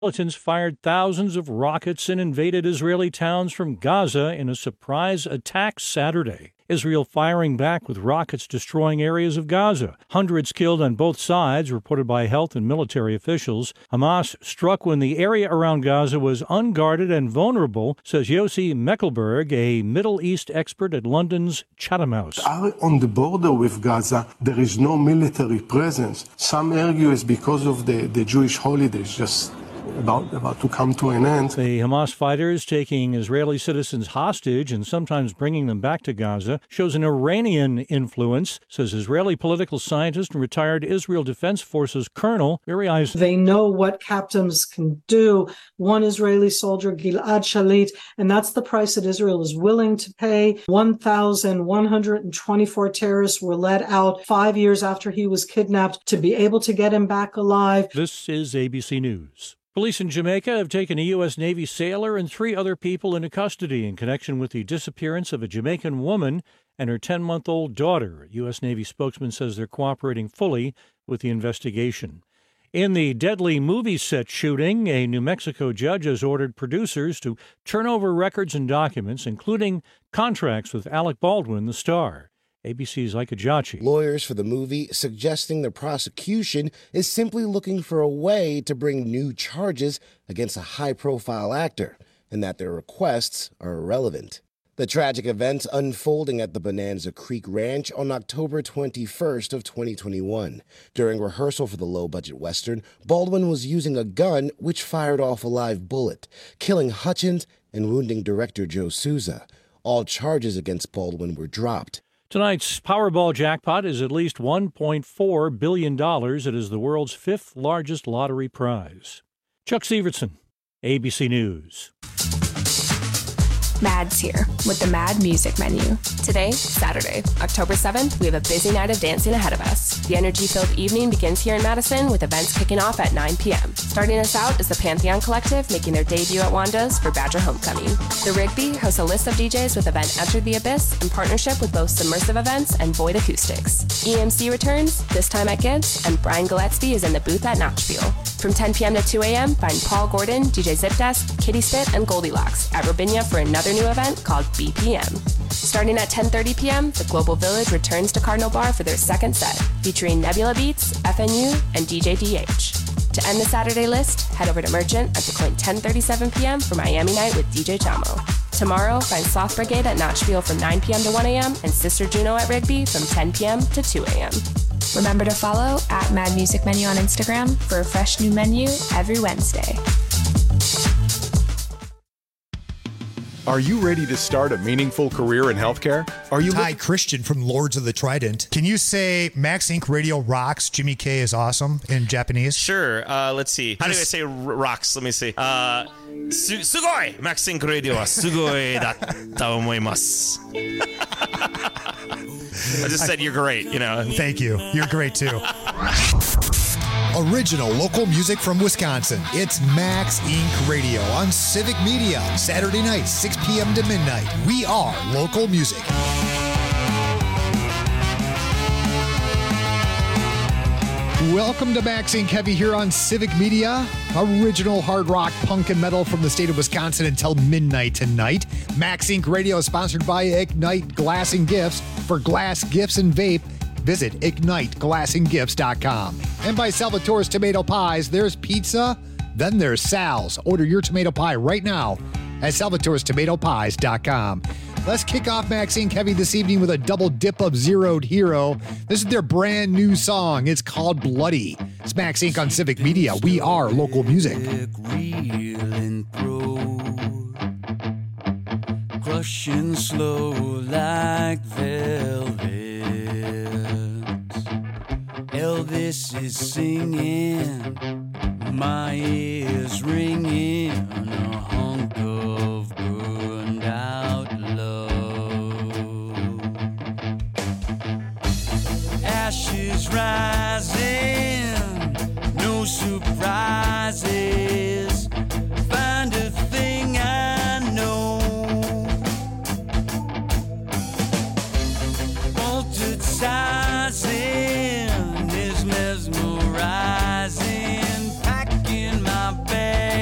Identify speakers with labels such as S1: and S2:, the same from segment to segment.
S1: Militants fired thousands of rockets and invaded Israeli towns from Gaza in a surprise attack Saturday. Israel firing back with rockets destroying areas of Gaza. Hundreds killed on both sides, reported by health and military officials. Hamas struck when the area around Gaza was unguarded and vulnerable, says Yossi Meckelberg, a Middle East expert at London's Chatham House.
S2: On the border with Gaza, there is no military presence. Some argue it's because of the Jewish holidays, just about to come to an end.
S1: The Hamas fighters taking Israeli citizens hostage and sometimes bringing them back to Gaza shows an Iranian influence, says Israeli political scientist and retired Israel Defense Forces Colonel Miri Eisen.
S3: They know what captives can do. One Israeli soldier, Gilad Shalit, and that's the price that Israel is willing to pay. 1,124 terrorists were let out 5 years after he was kidnapped to be able to get him back alive.
S1: This is ABC News. Police in Jamaica have taken a U.S. Navy sailor and 3 other people into custody in connection with the disappearance of a Jamaican woman and her 10-month-old daughter. A U.S. Navy spokesman says they're cooperating fully with the investigation. In the deadly movie set shooting, a New Mexico judge has ordered producers to turn over records and documents, including contracts with Alec Baldwin, the star. ABC's Ika Jachi.
S4: Lawyers for the movie suggesting the prosecution is simply looking for a way to bring new charges against a high-profile actor, and that their requests are irrelevant. The tragic events unfolding at the Bonanza Creek Ranch on October 21st of 2021. During rehearsal for the low-budget Western, Baldwin was using a gun which fired off a live bullet, killing Hutchins and wounding director Joe Souza. All charges against Baldwin were dropped.
S1: Tonight's Powerball jackpot is at least $1.4 billion. It is the world's 5th largest lottery prize. Chuck Severson, ABC News.
S5: Mad's here with the Mad Music Menu. Today, Saturday, October 7th, we have a busy night of dancing ahead of us. The energy-filled evening begins here in Madison with events kicking off at 9 p.m. Starting us out is the Pantheon Collective making their debut at Wanda's for Badger Homecoming. The Rigby hosts a list of DJs with event Enter the Abyss in partnership with both Submersive Events and Void Acoustics. EMC returns, this time at Gibbs, and Brian Gillespie is in the booth at Notchville. From 10 p.m. to 2 a.m., find Paul Gordon, DJ Zipdesk, Kitty Spit, and Goldilocks at Robinia for another new event called BPM. Starting at 10:30 p.m., the Global Village returns to Cardinal Bar for their second set, featuring Nebula Beats, FNU, and DJ DH. To end the Saturday list, head over to Merchant at DeCoin 10:37 p.m. for Miami Night with DJ Chamo. Tomorrow, find Sloth Brigade at Notchville from 9 p.m. to 1 a.m. and Sister Juno at Rigby from 10 p.m. to 2 a.m. Remember to follow at Mad Music Menu on Instagram for a fresh new menu every Wednesday.
S6: Are you ready to start a meaningful career in healthcare? Are you
S7: Ty Christian from Lords of the Trident. Can you say Max Inc. Radio rocks, Jimmy K is awesome in Japanese?
S8: Sure. Let's see. How do I say rocks? Let me see. Sugoi! Max Inc. Radio wa sugoi datta omoimasu. I just said you're great, you know.
S7: Thank you. You're great, too. Original local music from Wisconsin. It's Max Inc. Radio on Civic Media. Saturday night, 6 p.m. to midnight. We are local music. Welcome to Max Inc. Heavy here on Civic Media. Original hard rock, punk, and metal from the state of Wisconsin until midnight tonight. Max Inc. Radio is sponsored by Ignite Glass and Gifts. For glass, gifts, and vape, visit IgniteGlassandGifts.com. And by Salvatore's Tomato Pies. There's pizza, then there's Sal's. Order your tomato pie right now at Salvatore'sTomatoPies.com. Let's kick off Max Inc. Heavy this evening with a double dip of Zeroed Hero. This is their brand new song. It's called Bloody. It's Max Inc. on Civic Media. We are local music.
S9: Crushing slow like velvet. Elvis is singing, my ears ringing, a hunk of burned out love. Ashes rising, no surprises. Find a thing I know. Altered sizing is mesmerizing. Packing my bag.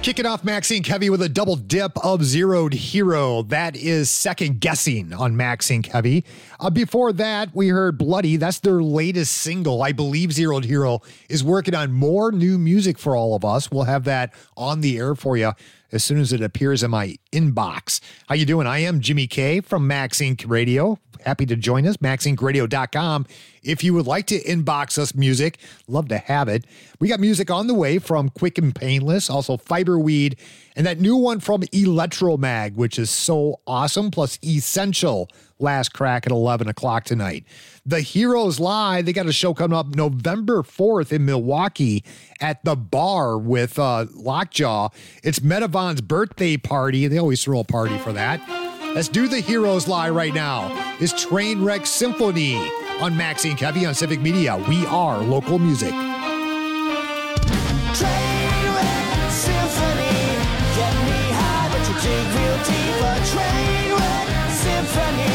S7: Kicking off Maxine Heavy with a double dip of Zeroed Hero. That is Second Guessing on Maxine Heavy. Before that, we heard Bloody. That's their latest single. I believe Zeroed Hero is working on more new music for all of us. We'll have that on the air for you as soon as it appears in my inbox. How you doing? I am Jimmy K from Max Inc. Radio. Happy to join us, maxincradio.com. If you would like to inbox us music, love to have it. We got music on the way from Quick and Painless, also Fiberweed, and that new one from Electromag, which is so awesome, plus Essential, last crack at 11 o'clock tonight. The Heroes Live, they got a show coming up November 4th in Milwaukee at the Bar with Lockjaw. It's Metavon's birthday party. They always throw a party for that. Let's do the Heroes Live right now. It's Trainwreck Symphony on Maxine Heavy on Civic Media. We are local music.
S10: Trainwreck Symphony, get me high, but you dig real deep. A Trainwreck Symphony,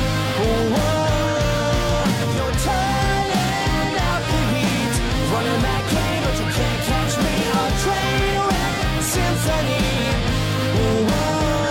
S10: whoa, you're turning out the heat, running that game, but you can't catch me. A Trainwreck Symphony, whoa,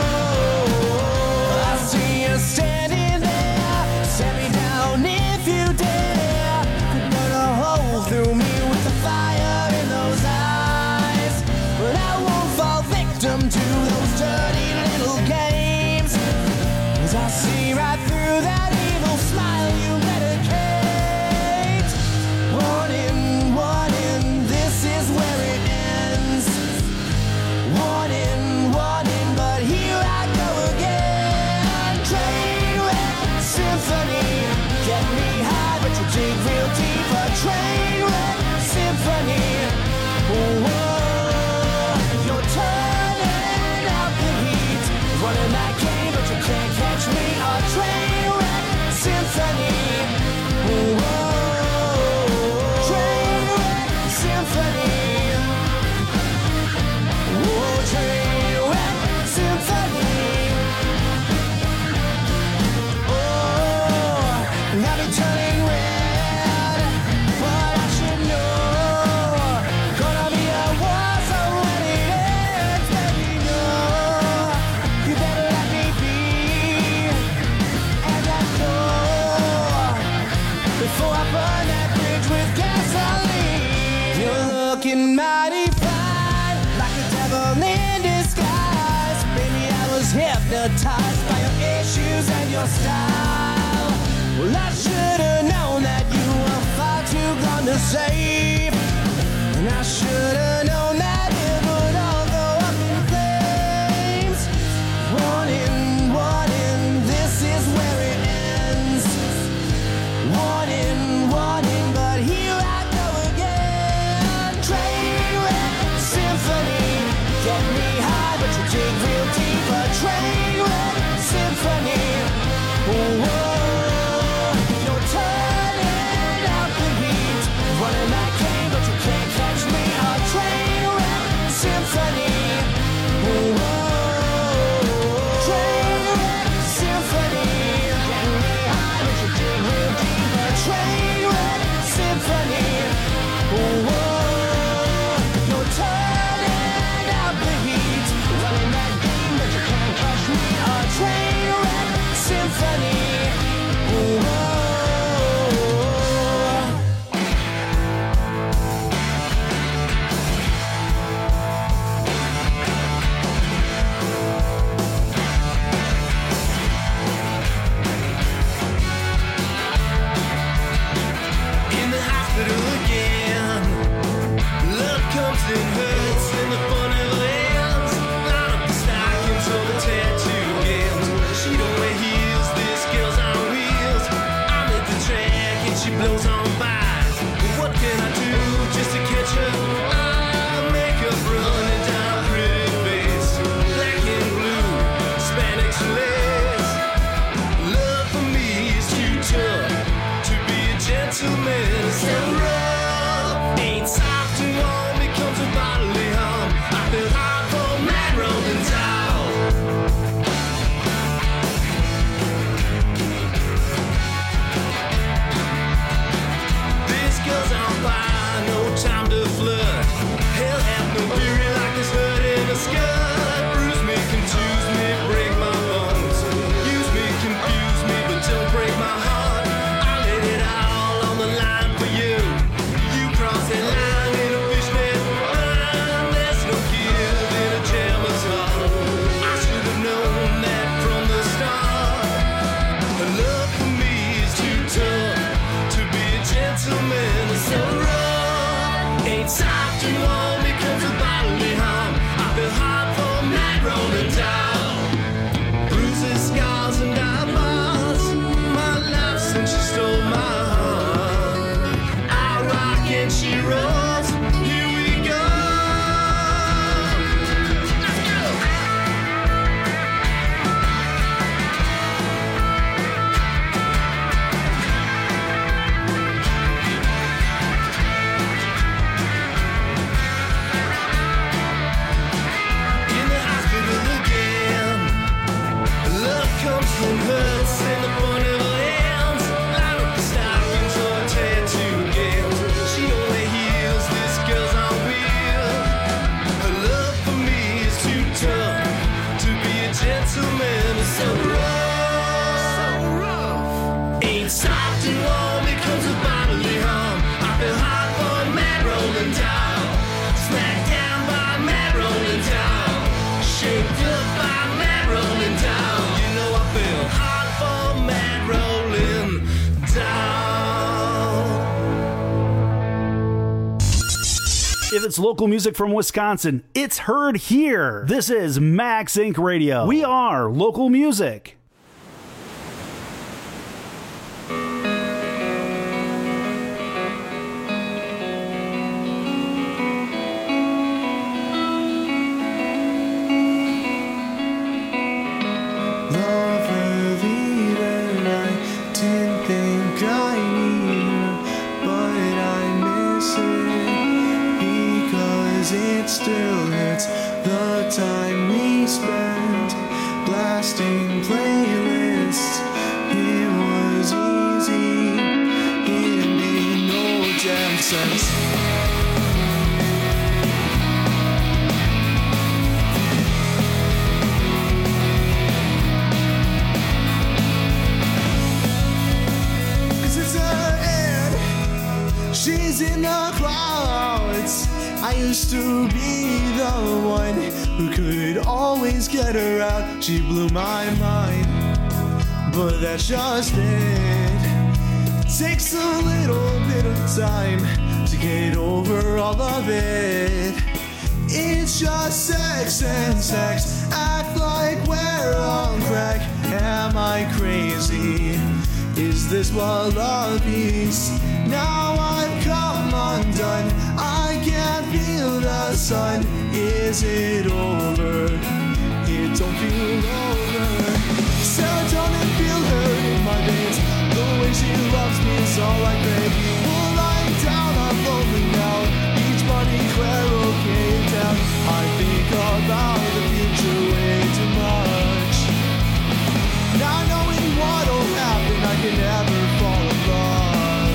S10: I see you standing there, set me down if you dare, could burn a hole through me with the fire in those eyes, but I won't fall victim to those dirty little games, 'cause I see right through that evil smile you medicate. Warning, warning, this is where it ends. Warning, warning, but here I go again. Trainwreck Symphony, get me high, but you dig real deep. A Trainwreck Symphony, whoa, you're turning out the heat, running that game, but you can't catch me. A Trainwreck Symphony, whoa, Trainwreck Symphony, whoa, Trainwreck Symphony. Oh, got me turning red, but I should know. Gonna be a war zone when it ends, baby, no. You better let me be at that door before I burn that bridge with gasoline. You're looking mighty fine, like a devil in disguise. Baby, I was hypnotized by your issues and your style. Well, I should have known that you were far too gone to save, and I should have known that it would all go up in flames. Warning, warning, this is where it ends. Warning, warning, but here I go again. Trainwreck Symphony, get me high, but you dig real deep. A Trainwreck Symphony, whoa, you're turning out the heat, running that game, but you can't catch me. A Trainwreck
S11: it's local music from Wisconsin. It's heard here. This is Max Inc. Radio. We are local music.
S10: Still hurts the time we spent blasting playlists. It was easy, it made no damn sense. 'Cause it's her end, she's in the clouds. I used to be the one who could always get her out. She blew my mind, but that's just it. Takes a little bit of time to get over all of it. It's just sex and sex, act like we're on crack. Am I crazy? Is this what love is? Now I've come undone, I can't feel the sun. Is it over? It don't feel over. Serotonin feel hurt in my veins. The way she loves me is all I crave. Well, lying down, I'm lonely now. Beach body, Claire, okay down. I think about the future way too much. Not knowing what'll happen, I can never fall in love.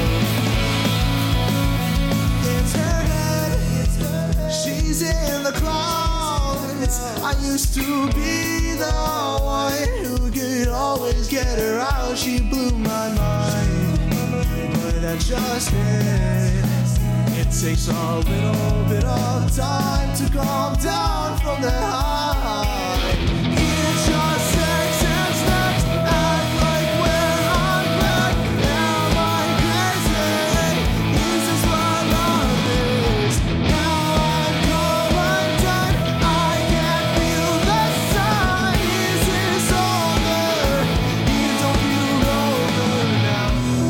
S10: It's her head, she's in the clouds. I used to be the one who could always get her out. She blew my mind, but that's just it. It takes a little bit of time to calm down from the high. It's just sex and snacks, act like we're on crack. Am I crazy? Is this what love is? Now I'm come undone, I can't feel the sun. Is this over? You don't feel over now.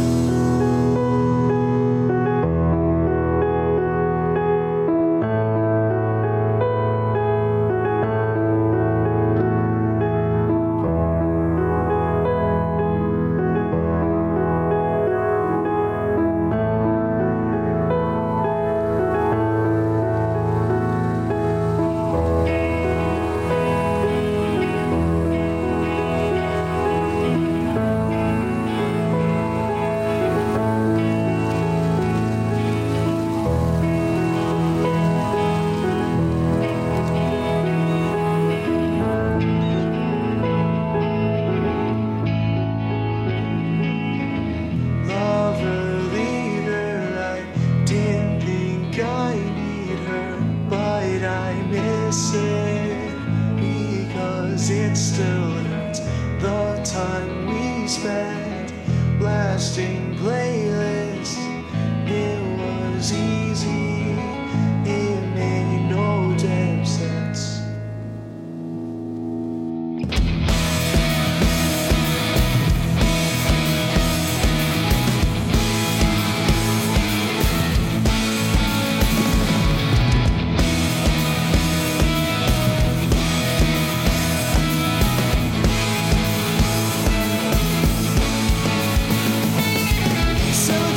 S10: Blasting playlists, it was easy, it made no damn sense. So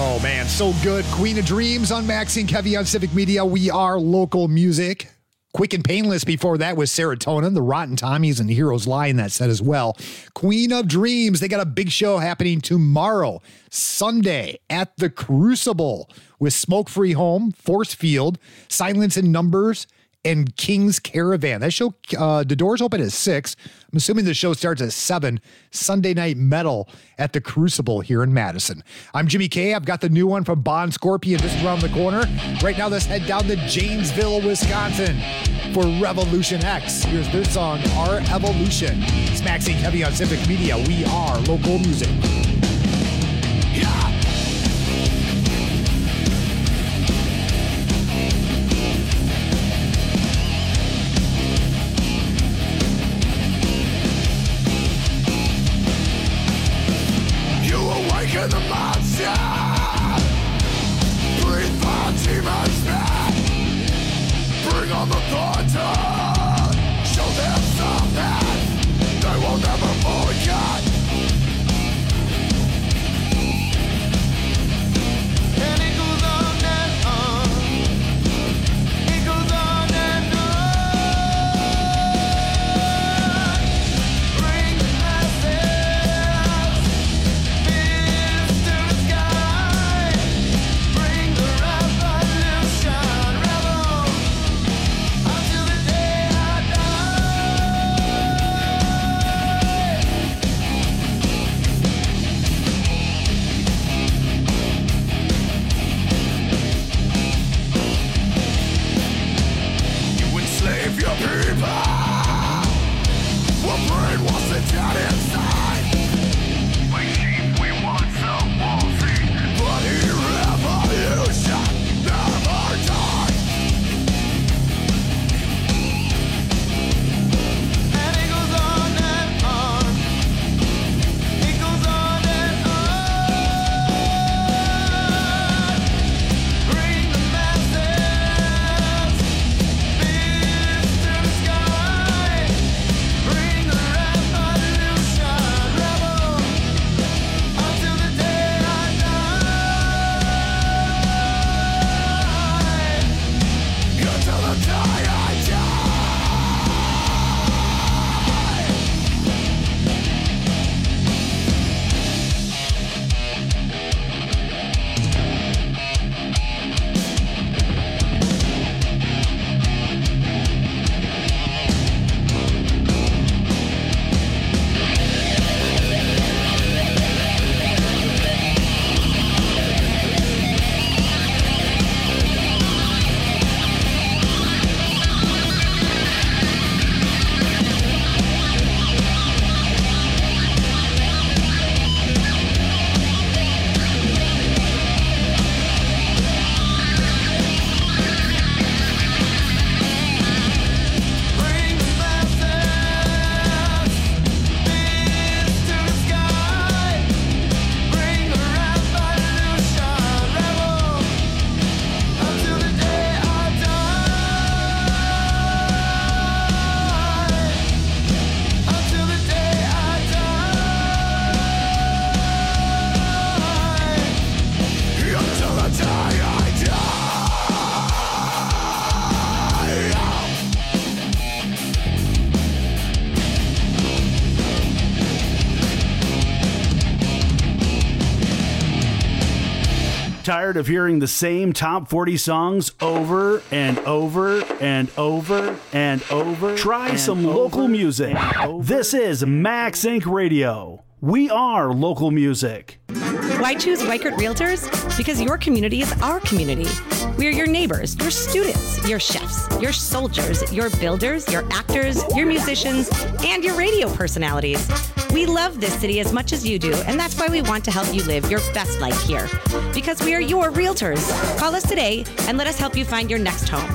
S7: Oh, man, so good. Queen of Dreams on Maxie and Kevy on Civic Media. We are local music. Quick and Painless before that was Serotonin, the Rotten Tommies, and Heroes Lie in that set as well. Queen of Dreams, they got a big show happening tomorrow, Sunday, at the Crucible with Smoke Free Home, Force Field, Silence in Numbers, and King's Caravan. That show, the doors open at 6. I'm assuming the show starts at 7. Sunday Night Metal at the Crucible here in Madison. I'm Jimmy K. I've got the new one from Bond Scorpion just around the corner. Right now, let's head down to Janesville, Wisconsin for Revolution X. Here's their song, Our Evolution. It's Maxie and Kevy on Civic Media. We are local music.
S10: The monster, breathe on demons back. Bring on the thunder, show them something they will never forget. And it goes on and on. It goes on and on. Bring the masses. Your people will brainwash the dead inside. We sheep, we want some waltzing. Bloody revolution never dies. And it goes on and on. It goes on and on. Bring the masses.
S11: Tired of hearing the same top 40 songs over and over and over and over? Try some local music. This is Max Inc. Radio. We are local music.
S12: Why choose Weichert Realtors? Because your community is our community. We are your neighbors, your students, your chefs, your soldiers, your builders, your actors, your musicians, and your radio personalities. We love this city as much as you do, and that's why we want to help you live your best life here. Because we are your realtors. Call us today and let us help you find your next home.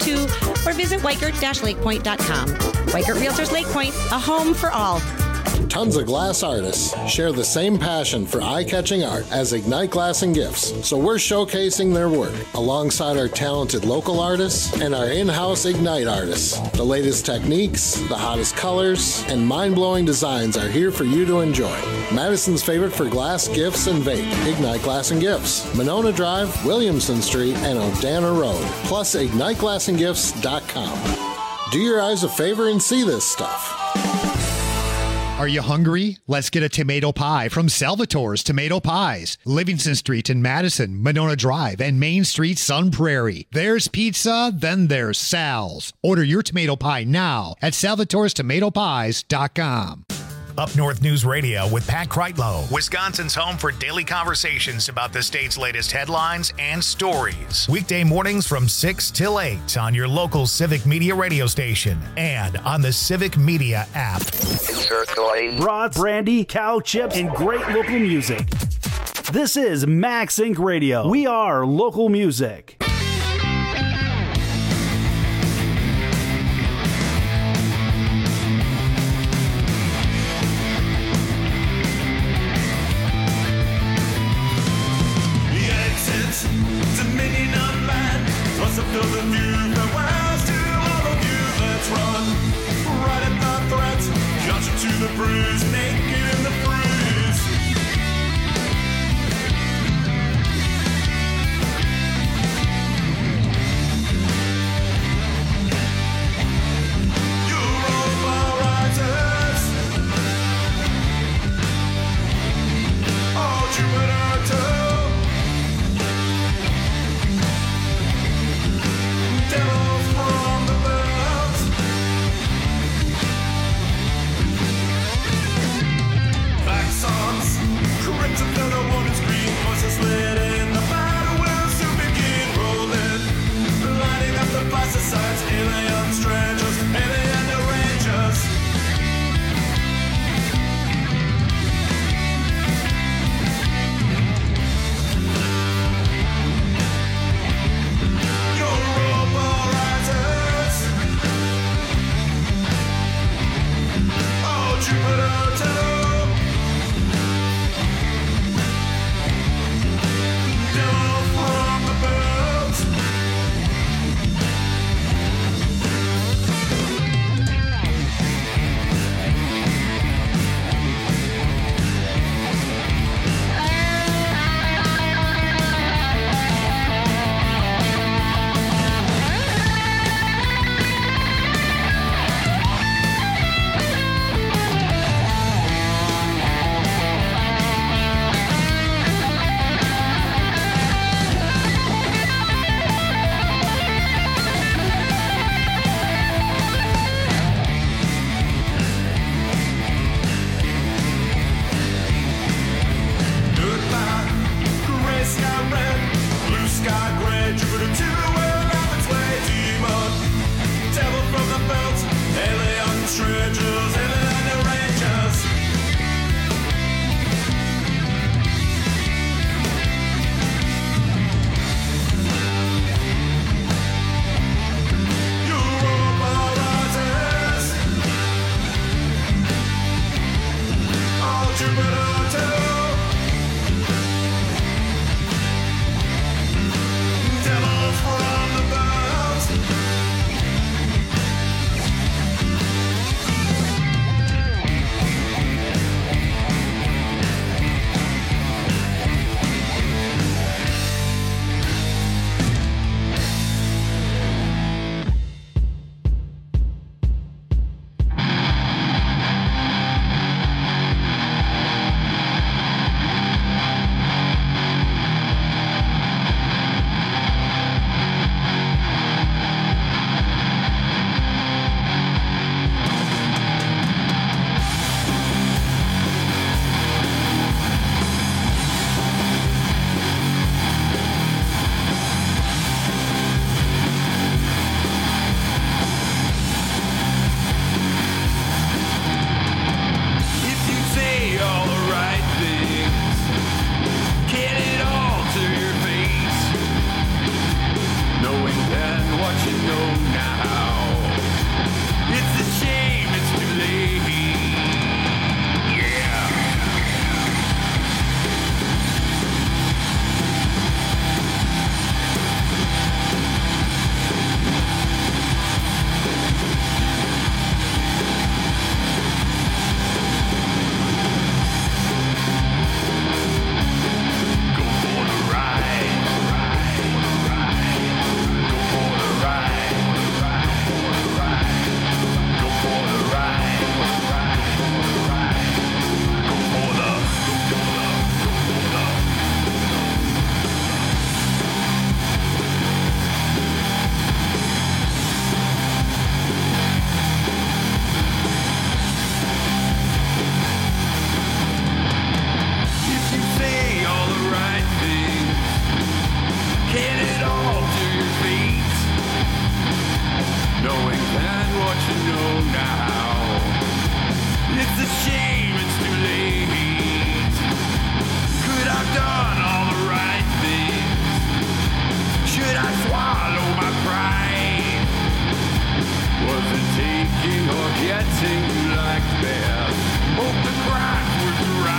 S12: 608-821-7002 or visit Weichert-LakePoint.com. Weichert Realtors Lake Point, a home for all.
S13: Tons of glass artists share the same passion for eye-catching art as Ignite Glass and Gifts, so we're showcasing their work alongside our talented local artists and our in-house Ignite artists. The latest techniques, the hottest colors, and mind-blowing designs are here for you to enjoy. Madison's favorite for glass, gifts, and vape, Ignite Glass and Gifts. Monona Drive, Williamson Street, and Odana Road. Plus, IgniteGlassandGifts.com. Do your eyes a favor and see this stuff.
S7: Are you hungry? Let's get a tomato pie from Salvatore's Tomato Pies. Livingston Street in Madison, Monona Drive, and Main Street, Sun Prairie. There's pizza, then there's Sal's. Order your tomato pie now at salvatorestomatopies.com.
S14: Up North News Radio with Pat Kreitlow, Wisconsin's home for daily conversations about the state's latest headlines and stories. Weekday mornings from 6 till 8 on your local Civic Media radio station and on the Civic Media app.
S11: Brats, brandy, cow chips, and great local music. This is Max Inc. Radio. We are local music.
S10: Dominion of man, plus a field of view farewells to all of you that's run. Right at the threat, got you to the bruise, naked in the bruise. You're all bar risers. Oh, Jupiter too. Devils from the birds. Vaxons, crimson fellow one is green, voices lit in the battle will soon begin rolling. Lighting up the pesticides, alien strangers, alien rangers. shame it's too late. Could I've done all the right things? Should I swallow my pride? Was it taking or getting you like that? Hope the crime was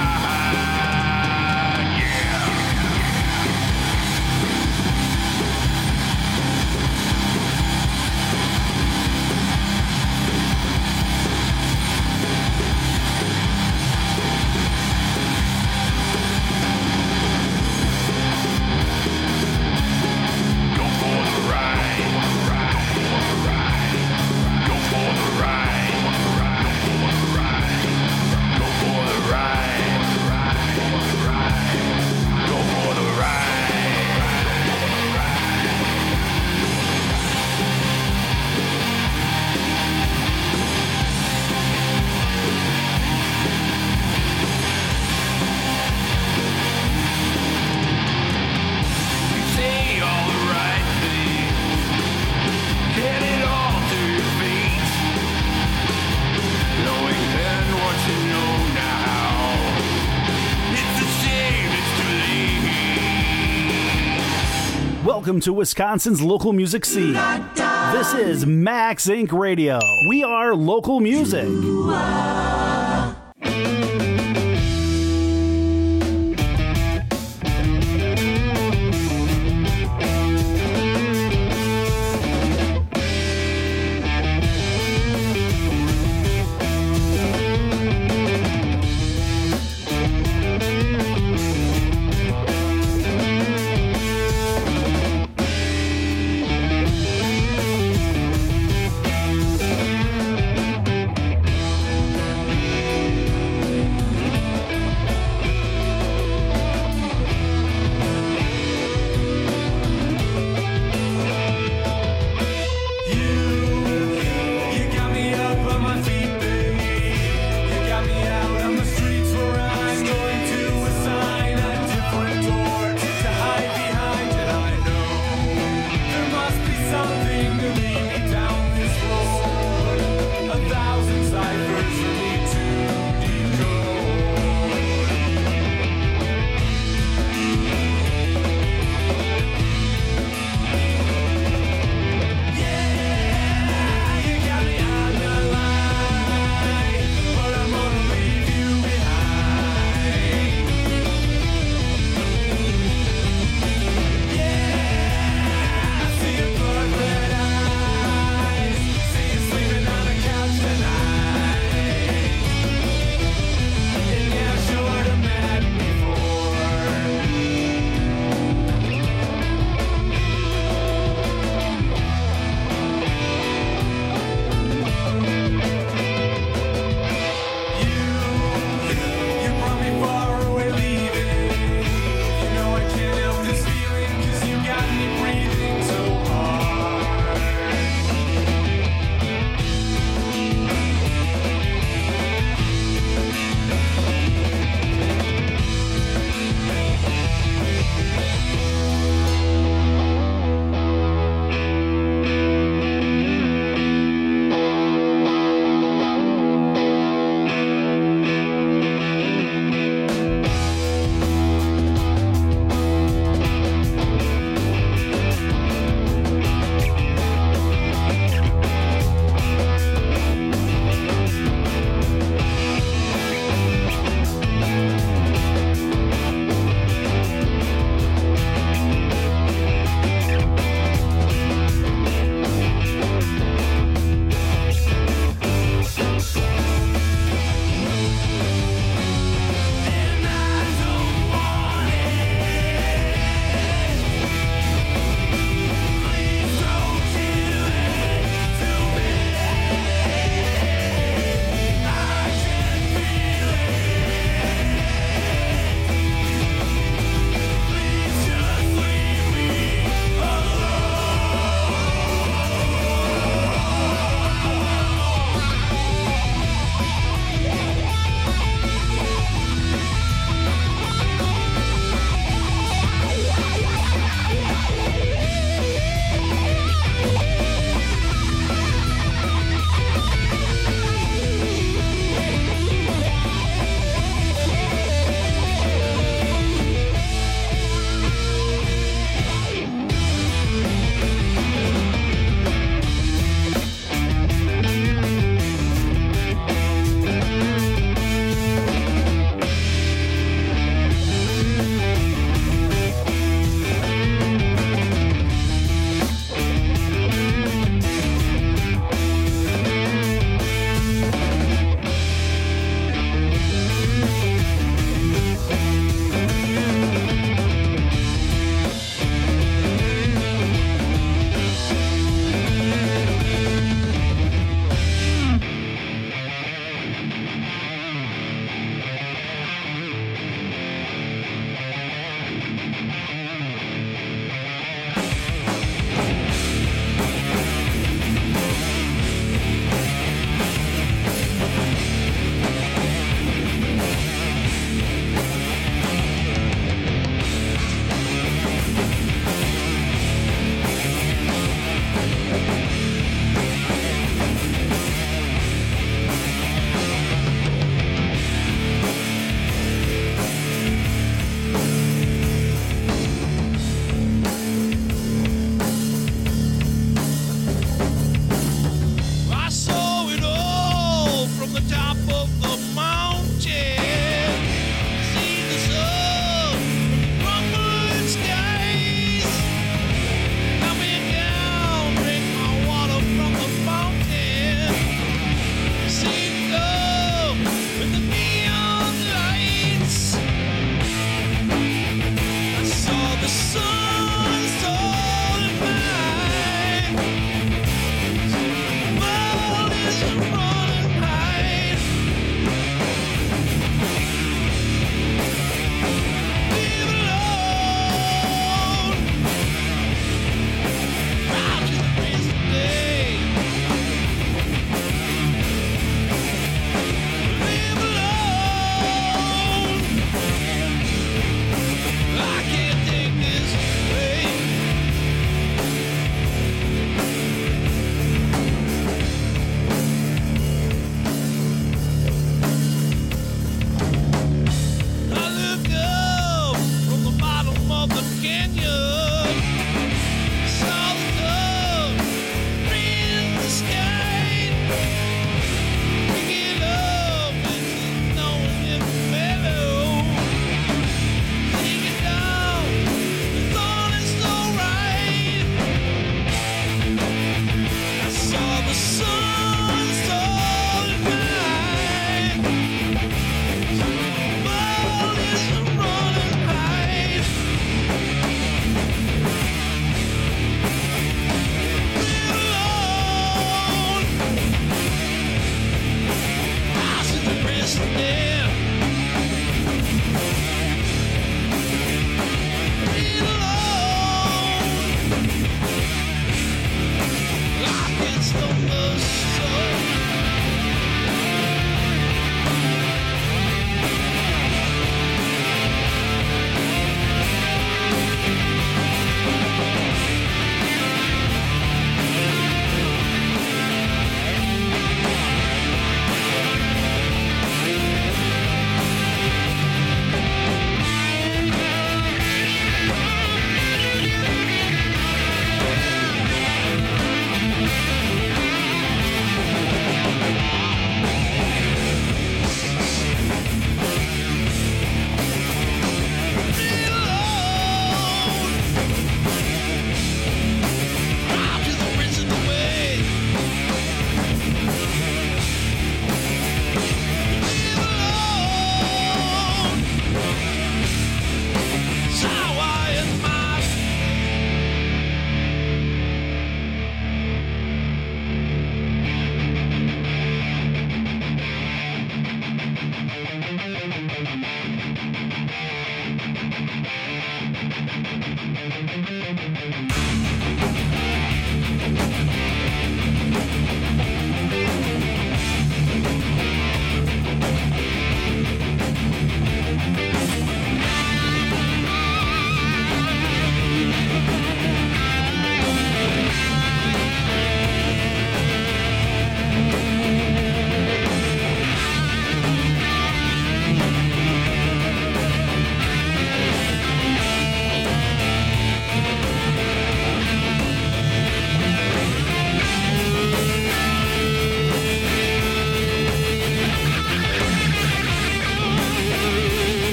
S10: right. Yeah. Go for the ride. Go for the ride. Go for the ride. Go for the You say all the right things, get it all to your feet, knowing then what you know now. It's a shame it's too late.
S11: Welcome to Wisconsin's local music scene. This is Max Inc. Radio. We are local music.
S10: of the mountain. See the sun from crumbling skies coming down, drink my water from the fountain. See it go with the neon lights. I saw the sun soaring by. The world is running high.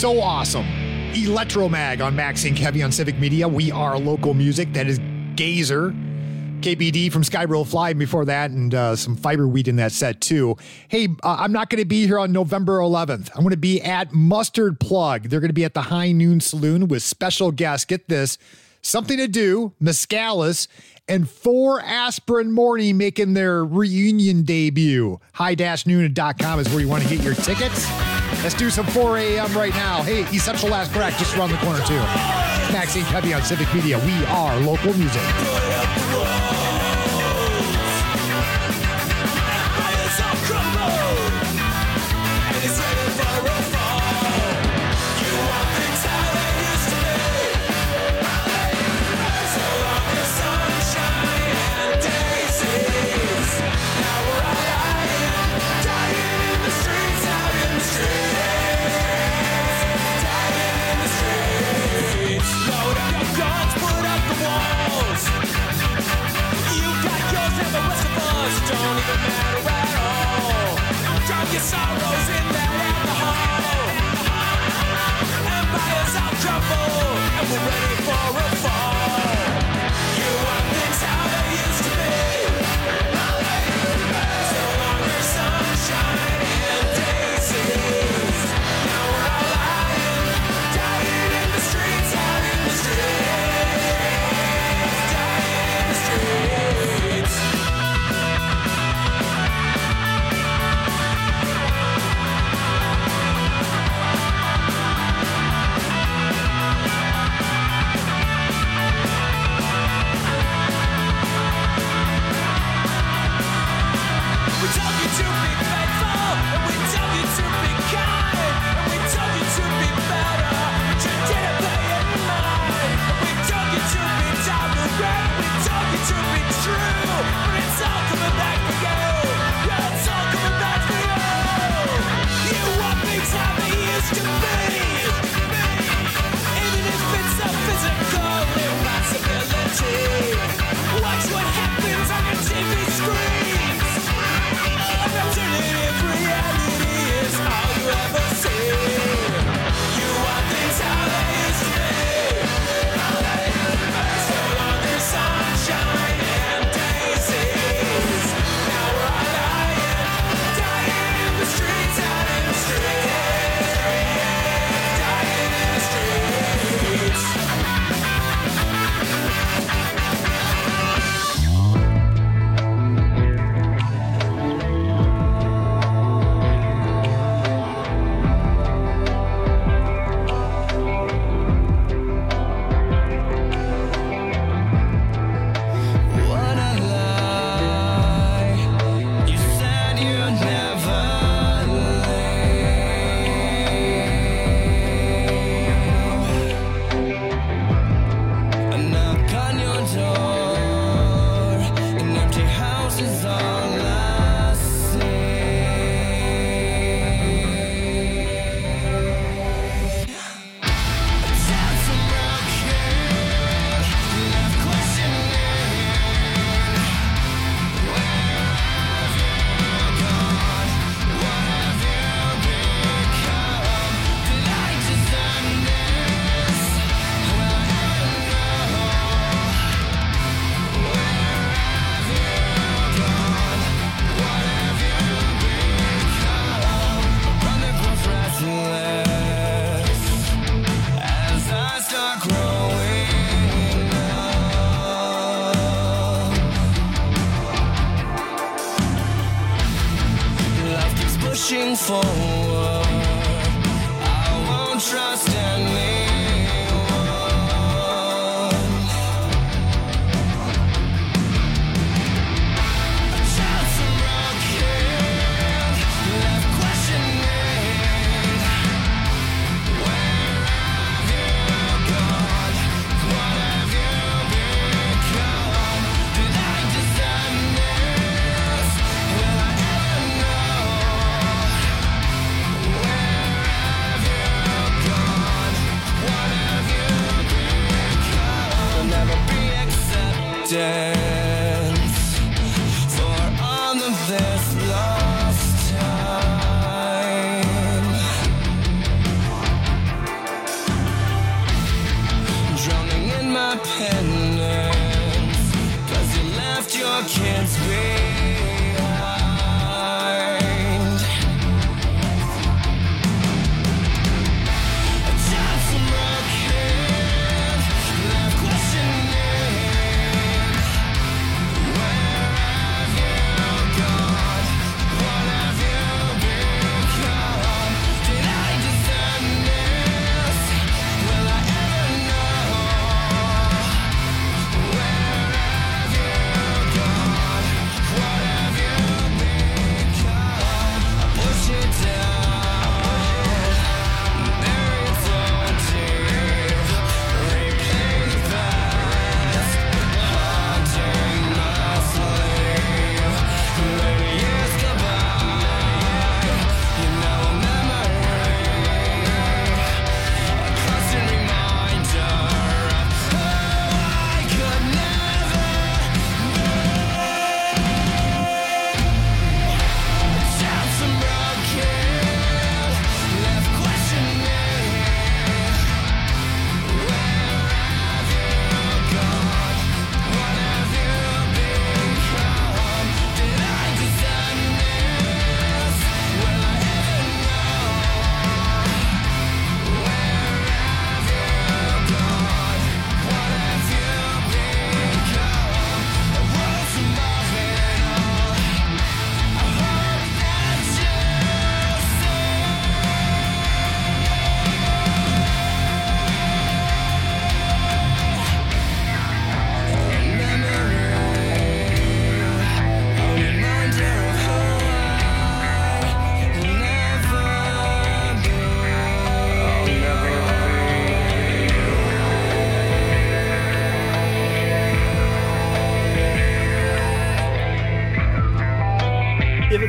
S7: So awesome. Electromag on Maxine Heavy on Civic Media. We are local music. That is Gazer. KBD from Skyroll Fly, and before that, and some fiber wheat in that set too. Hey, I'm not going to be here on November 11th. I'm going to be at Mustard Plug. They're going to be at the High Noon Saloon with special guests. Get this, Something to Do, Mescalis, and 4 Aspirin Morning making their reunion debut. high-noon.com is where you want to get your tickets. Let's do some 4 a.m. right now. Hey, Essential Last Crack just around the corner too. Maxine Heavy on Civic Media. We are local music.
S10: Don't even matter at all. Drown your sorrows in that alcohol. Empires all crumble, and we're ready for a fall. You want things how they used to be. So long as sunshine and daisies. Now we're all lying, dying in the streets, out in the streets, dying in the streets. Watch what happens on your TV screens. Alternative reality is all you ever see. You want things how they used to be. So long as sunshine and daisies. Now we're all dying in the streets, out in the streets, dying in the streets. Pushing forward, I won't trust anyone. A child from broken, left questioning. Where have you gone? What have you become? Did I deserve this? Will I ever know? For all of this lost time.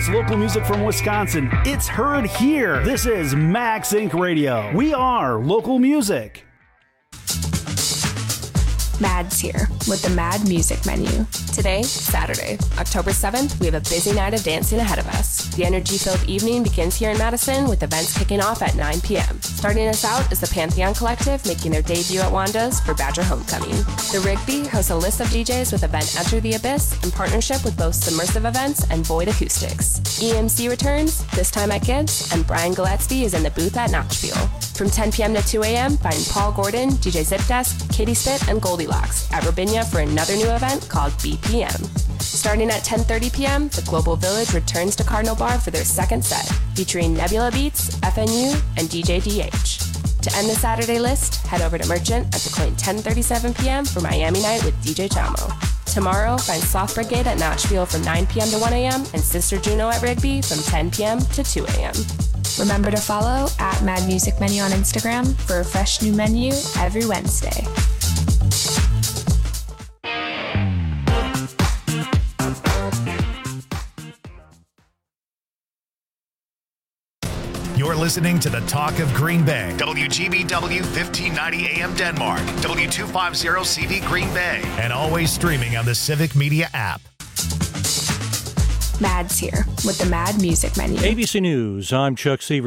S11: It's local music from Wisconsin. It's heard here. This is Max Inc. Radio. We are local music.
S5: Mad's here with the Mad Music Menu. Today, Saturday, October 7th, we have a busy night of dancing ahead of us. The energy-filled evening begins here in Madison with events kicking off at 9 p.m. Starting us out is the Pantheon Collective making their debut at Wanda's for Badger Homecoming. The Rigby hosts a list of DJs with event Enter the Abyss in partnership with both Submersive Events and Void Acoustics. EMC returns, this time at Gibbs, and Brian Gillespie is in the booth at Notchville. From 10 p.m. to 2 a.m., find Paul Gordon, DJ Zip Desk, Katie Spit, and Goldilocks at Robinia for another new event called BPM. Starting at 10:30 p.m., the Global Village returns to Cardinal Bar for their second set, featuring Nebula Beats, FNU, and DJ DH. To end the Saturday list, head over to Merchant at the Coin 10:37 p.m. for Miami Night with DJ Chamo. Tomorrow, find Sloth Brigade at Notchville from 9 p.m. to 1 a.m. and Sister Juno at Rigby from 10 p.m. to 2 a.m. Remember to follow at Mad Music Menu on Instagram for a fresh new menu every Wednesday.
S14: You're listening to the Talk of Green Bay. WGBW 1590 AM Denmark. W250CV Green Bay. And always streaming on the Civic Media app.
S5: Mad's here with the Mad Music Menu.
S1: ABC News, I'm Chuck Seaver.